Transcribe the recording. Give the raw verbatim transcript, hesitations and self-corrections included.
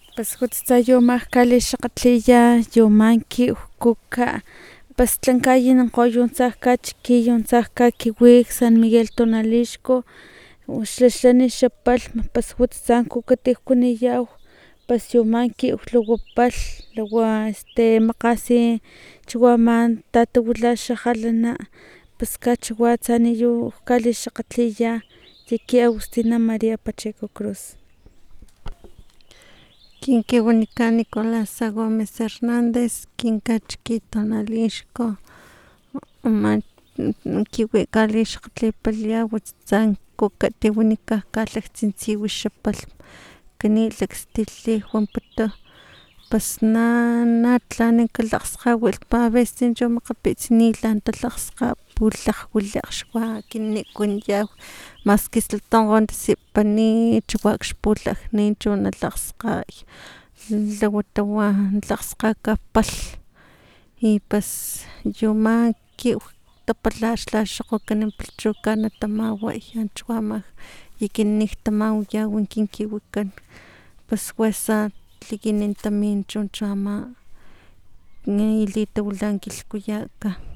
Pues jutztsa yomak kalixakgatliya yomankiw kuka pues tlan kayinankgo yon tsajkachikin yon tsajka kiwik san miguel tonalixco uxa xani xa palhm pues jutsatsa kuka tijkuniyaw pues yumankiw lhuwa palhm lhuwa este makgasi chuwa ama tatawila xajalana pus kachuwa atsa niyu kalixakgatliya yaki agustina maria pacheco cruz. Kin kiwanikan nicolasa gomez hernandez kin kachiki tonalixco ama kiwi kalixakgatlipaliya watsan kuka tiwanika kalaktsintsi wix xa palhm kanilakstilhli wanputu pus na natlani kalakgskgawilhpa aveces chu makgapits nitlan talakgskga pulhaj wili akxwa kini kuaniyaw maski slitonkgon tasipani chuwa xpulhajnin chu nalakgskgay lhawa tawa lakgskgaka palhm y pues yu mankiw tapala xlaxokgokan chu kanatamaway chu ama yaki tamawaya kin kiwikan pues kuesa liki nin tamin chu ama litawila kilhkuyaka.